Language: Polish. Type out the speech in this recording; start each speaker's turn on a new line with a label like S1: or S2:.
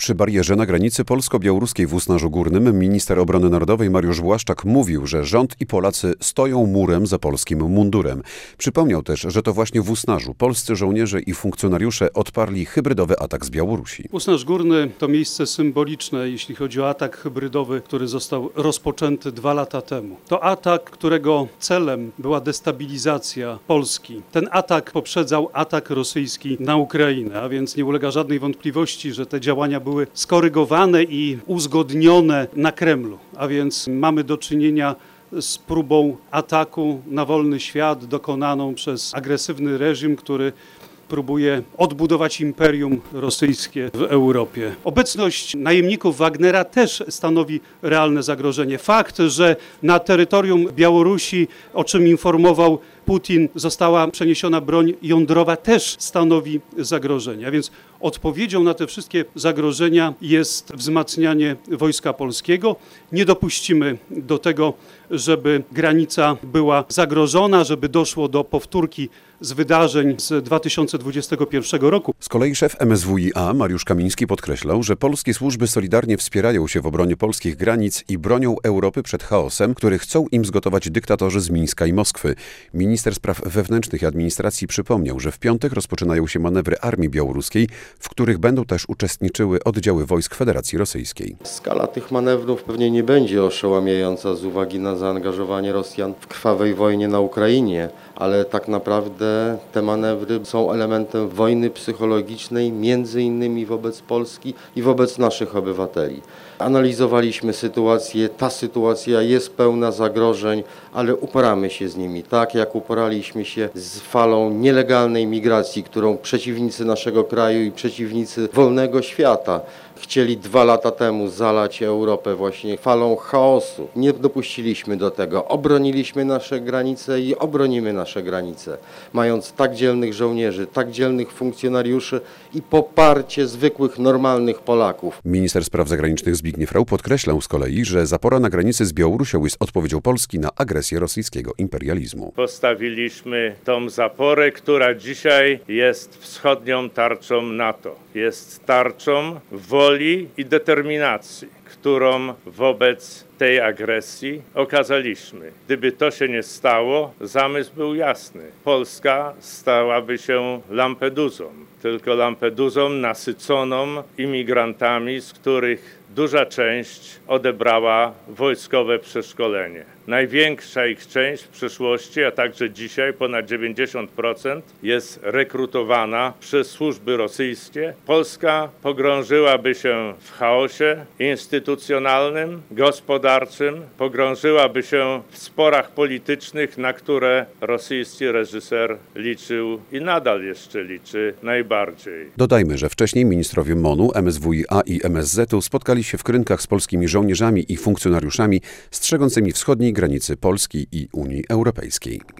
S1: Przy barierze na granicy polsko-białoruskiej w Usnarzu Górnym minister obrony narodowej Mariusz Błaszczak mówił, że rząd i Polacy stoją murem za polskim mundurem. Przypomniał też, że to właśnie w Usnarzu polscy żołnierze i funkcjonariusze odparli hybrydowy atak z Białorusi.
S2: Usnarz Górny to miejsce symboliczne, jeśli chodzi o atak hybrydowy, który został rozpoczęty 2 lata temu. To atak, którego celem była destabilizacja Polski. Ten atak poprzedzał atak rosyjski na Ukrainę, a więc nie ulega żadnej wątpliwości, że te działania były skorygowane i uzgodnione na Kremlu. A więc mamy do czynienia z próbą ataku na wolny świat dokonaną przez agresywny reżim, który próbuje odbudować imperium rosyjskie w Europie. Obecność najemników Wagnera też stanowi realne zagrożenie. Fakt, że na terytorium Białorusi, o czym informował Putin, została przeniesiona broń jądrowa, też stanowi zagrożenie. A więc odpowiedzią na te wszystkie zagrożenia jest wzmacnianie Wojska Polskiego. Nie dopuścimy do tego, żeby granica była zagrożona, żeby doszło do powtórki z wydarzeń z 2021 roku.
S1: Z kolei szef MSWiA Mariusz Kamiński podkreślał, że polskie służby solidarnie wspierają się w obronie polskich granic i bronią Europy przed chaosem, który chcą im zgotować dyktatorzy z Mińska i Moskwy. Minister Spraw Wewnętrznych i Administracji przypomniał, że w piątek rozpoczynają się manewry Armii Białoruskiej, w których będą też uczestniczyły oddziały wojsk Federacji Rosyjskiej.
S3: Skala tych manewrów pewnie nie będzie oszałamiająca z uwagi na zaangażowanie Rosjan w krwawej wojnie na Ukrainie, ale tak naprawdę te manewry są elementem wojny psychologicznej, między innymi wobec Polski i wobec naszych obywateli. Analizowaliśmy sytuację, ta sytuacja jest pełna zagrożeń, ale uporamy się z nimi, tak jak uporaliśmy się z falą nielegalnej migracji, którą przeciwnicy naszego kraju i przeciwnicy wolnego świata chcieli 2 lata temu zalać Europę właśnie falą chaosu. Nie dopuściliśmy do tego, obroniliśmy nasze granice i obronimy nasze granice, mając tak dzielnych żołnierzy, tak dzielnych funkcjonariuszy i poparcie zwykłych, normalnych Polaków.
S1: Minister Spraw Zagranicznych Zbigniew Rau podkreślał z kolei, że zapora na granicy z Białorusią jest odpowiedzią Polski na agresję rosyjskiego imperializmu.
S4: Postawiliśmy tą zaporę, która dzisiaj jest wschodnią tarczą NATO. Jest tarczą woli i determinacji, którą wobec tej agresji okazaliśmy. Gdyby to się nie stało, zamysł był jasny. Polska stałaby się Lampedusą, tylko Lampedusą nasyconą imigrantami, z których duża część odebrała wojskowe przeszkolenie. Największa ich część w przyszłości, a także dzisiaj ponad 90% jest rekrutowana przez służby rosyjskie. Polska pogrążyłaby się w chaosie instytucjonalnym, gospodarczym, pogrążyłaby się w sporach politycznych, na które rosyjski reżyser liczył i nadal jeszcze liczy najbardziej.
S1: Dodajmy, że wcześniej ministrowie MON-u, MSWiA i MSZ-u spotkali się w Krynkach z polskimi żołnierzami i funkcjonariuszami strzegącymi wschodniej granicy Polski i Unii Europejskiej.